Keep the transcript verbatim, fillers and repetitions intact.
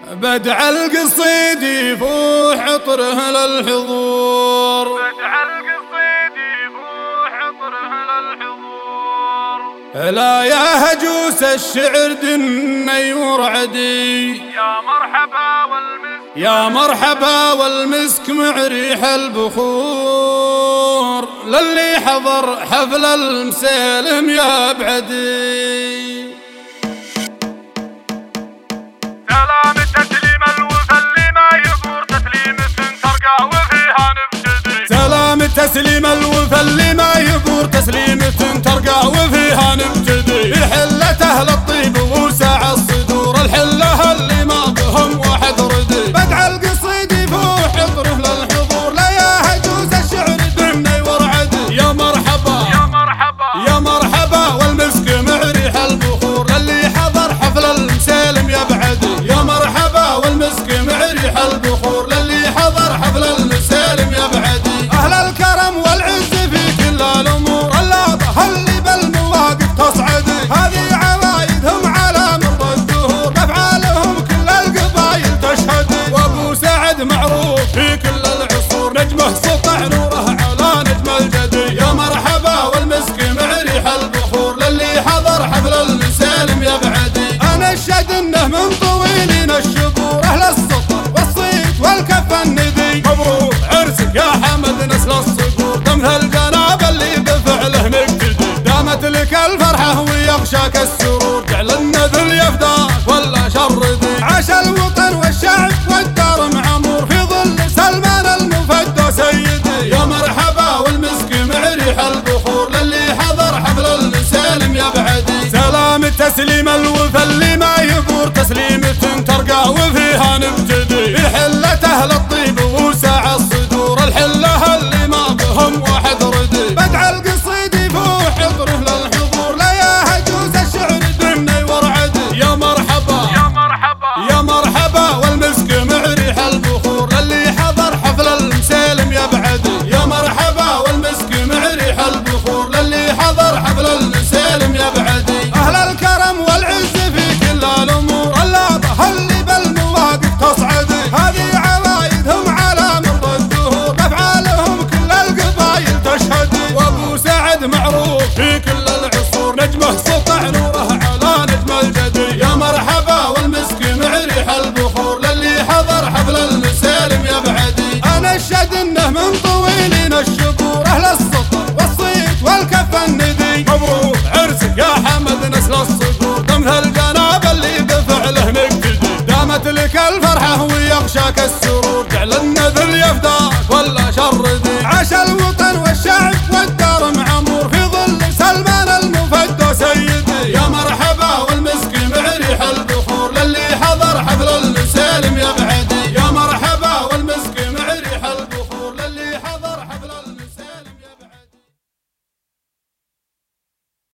بدع القصيد يفوح عطره للحضور، بدع القصيد يفوح عطره للحضور. لا يا هجوس الشعر دني ورعدي، يا مرحبا والمسك يا مرحبا والمسك مع ريح البخور، للي حضر حفل المسالم يا بعدي. سلام تسليم الوفا اللي ما يبور تسليمة ترقى وفيها نبتدي، سلام تسليم الوفا اللي ما يبور تسليمة ترقى وفيها نبتدي. الحلة أهل الطيب ووسع الصدور، الحلة اللي ما بهم واحد ردي. بدع القصيد يفوح عطره للحضور، لا يا هجوس الشعر دمني ورعدي. يا مرحبا يا مرحبا يا مرحبا والمسك مع ريح البخور، للي حضر حفل المسالم يا بعدي. يا مرحبا والمسك مع ريح البخور، للي حضر حفل المسالم يا بعدي. أهل الكرم والعز في كل الأمور، اللابة اللي بالمواقف تصعدي. هذه عوايدهم على مر الدهور، بأفعالهم كل القبايل تشهدي. وأبو سعد معروف في كل العصور، نجمه سطع نوره على نجم الجدي. يا مرحبا والمسك مع ريح البخور، للي حضر حفل المسالم يا بعدي. أنا أشهد إنه من طويلين الشبور، أهل السطر والصيت والكف الندي. مبروك عرسك يا حمد نسل الصقور، دمث الجناب اللي بفعله نقتدي. دامت لك الفرحة ويغشاك السرور، جعل النذل يفداك ولا شردي. عاش الوطن والشعب والدار معمور، في ظل سلمان المفدى سيدي. يا مرحبا والمسك مع ريح البخور، للي حضر حفل المسالم يا بعدي. سلام تسليم الوفا اللي ما يبور تسليمة ترقى وفيها نبتدي. الحلة أهل الطيب ووسع الصدور، الحلة اللي ما بهم واحد ردي. بدع القصيد يفوح عطره للحضور، لا يا هجوس الشعر دمني ورعدي. يا مرحبا يا مرحبا يا مرحبا والمسك مع ريح البخور، للي حضر حفل المسالم يا بعدي. يا مرحبا والمسك مع ريح البخور، للي حضر حفل المسالم يا بعدي. أهل الكرم والعز في كل الأمور، اللابة اللي بالمواقف تصعدي. هذه عوايدهم على مر الدهور، بأفعالهم كل القبايل تشهدي. وأبو سعد معروف في كل العصور، نجمه سطع نوره على نجم الجدي. يا مرحبا والمسك مع ريح البخور، للي حضر حفل المسالم يا بعدي. أنا أشهد إنه من طويلين الشبور، أهل السطر والصيت والكف الندي. مبروك عرسك يا حمد نسل الصقور، دمث الجناب اللي بفعله نقتدي. دامت لك الفرحة ويغشاك السرور،